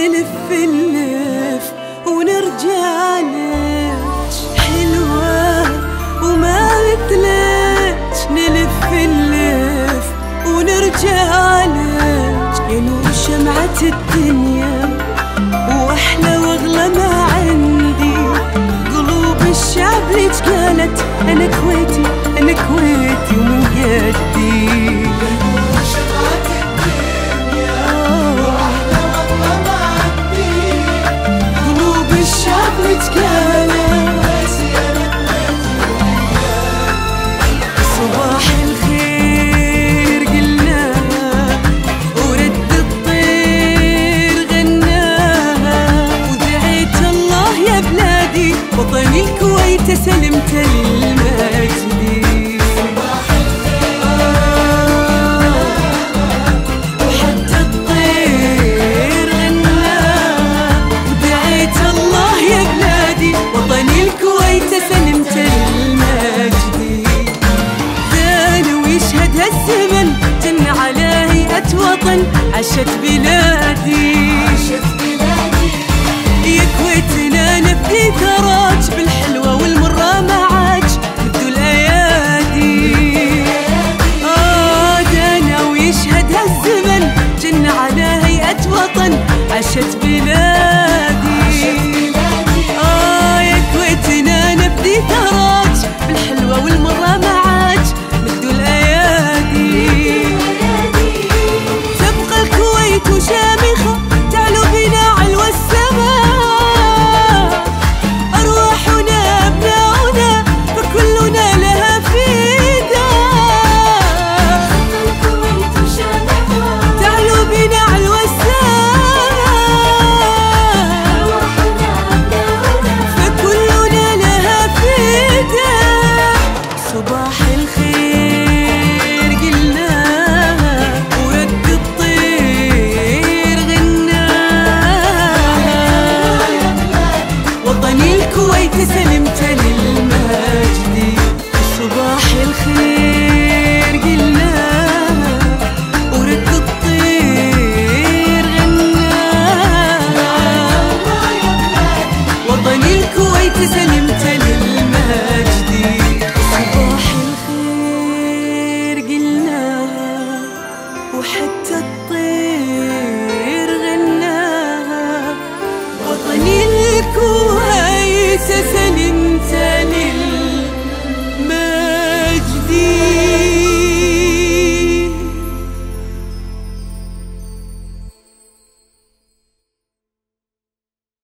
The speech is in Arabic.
نلف اللف ونرجع لك، حلوة وما مثلك. نلف اللف ونرجع لك، يا نور شمعة الدنيا واحلى واغلى ما عندي. قلوب الشعب ليك قالت انا كويتي انا كويتي ومن قدي. صباح الخير قلناها ورد الطير غناها، ودعيت الله يا بلادي وطني الكويت سلمت للمجدي. وحتى الطير غناها، ودعيت الله يا بلادي وطني الكويت سلمت للمجدي. يشهد هالزمن جن على هيئة وطن عاشت بلادي. يا كويتنا نبدي ثراج بالحلوة والمرة معاج بدو الأيادي. دانا ويشهد هالزمن جن على هيئة وطن عاشت بلادي. يا كويتنا نبدي ثراج بالحلوة والمرة معاج بدو الأيادي. تبقى الكويت وشامل